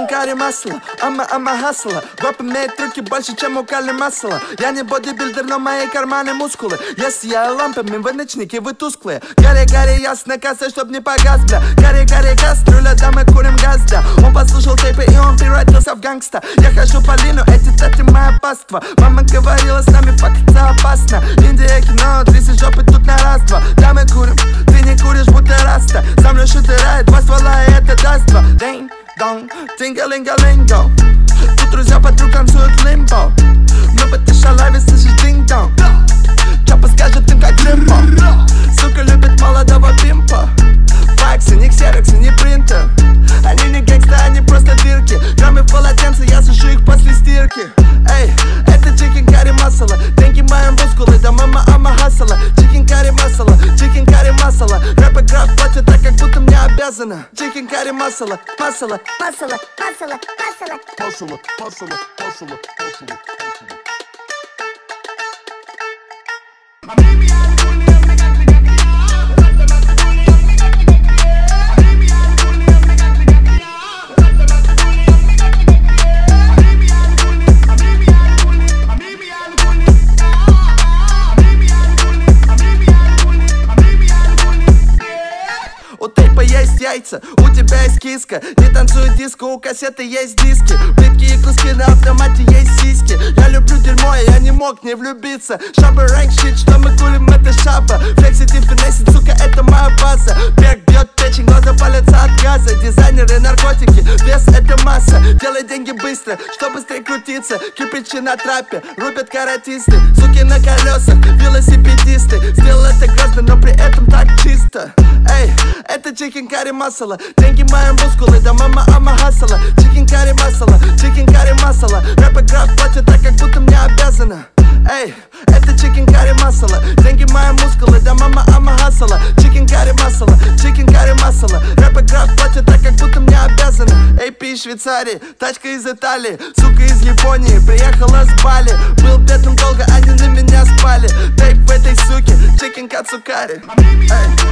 карри масло, ама хасла. Гоп имеет трюки больше, чем у Кали масла. Я не бодибилдер, но мои карманы мускулы. Я сияю лампами, вы ночники, вы тусклые. Гарри, ясно, касса, чтоб не погас, бля. Гарри, кастрюля, да мы курим газ, да. Он послушал тейпы и он превратился в гангста. Я хожу по лину, эти теты моя паства. Мама говорила, с нами факаться опасно. Индия, кино, 30 жопы тут на раз-два. Да мы курим, ты не куришь, будто раста. Сам лишь утирает, два ствола и это даст два. Динг-донг, тинга-линга-линго. Тут друзья подруг танцуют лимбо. Но в этой шалаве слышишь динг-донг. Чапа скажет им как лимбо. Сука любит молодого пимпа. Факсы, не ксероксы, не принтер. Они не гэнгста, они просто дырки. Граммы в полотенце, я сушу их после стирки. Эй, это чикен карри масала. Деньги мои мускулы, да мама ама хасала. Чикен карри масала, чикен карри масала. Рэп и крафт платят так, как будто мне обязана. Чикен карри масала, масала, масала, масала, масала, масала, масала, масала, масала. Есть яйца, у тебя есть киска. Не танцует диско, у кассеты есть диски. Плитки и куски на автомате есть сиськи. Я люблю дерьмо, и я не мог не влюбиться. Шаба рэнк щит, что мы курим, это шаба. Флексит и финесит, сука, это моя база. Бег бьет печень, глаза палятся от газа. Дизайнеры, наркотики, вес это масса. Делай деньги быстро, что быстрее крутиться. Кирпичи на трапе, рубят каратисты. Суки на колесах, велосипедисты. Сделал это грозно, но при этом так чисто. Эй, это чикен карри масала. Деньги мои мускулы, да мама ама хасала. Чикен карри масала, чикен карри масала. Рэп и крафт платят так, как будто мне обязана. Эй, это чикен карри масала. Деньги мои мускулы, да мама ама хасала. Чикен карри масала, чикен карри масала. Рэп и крафт платят так, как будто мне обязана. AP из Швейцарии, тачка из Италии. Сука из Японии, приехала с Бали. Был бедным долго, они на меня спали. Тейп в этой суке, чикен кацукари. Эй.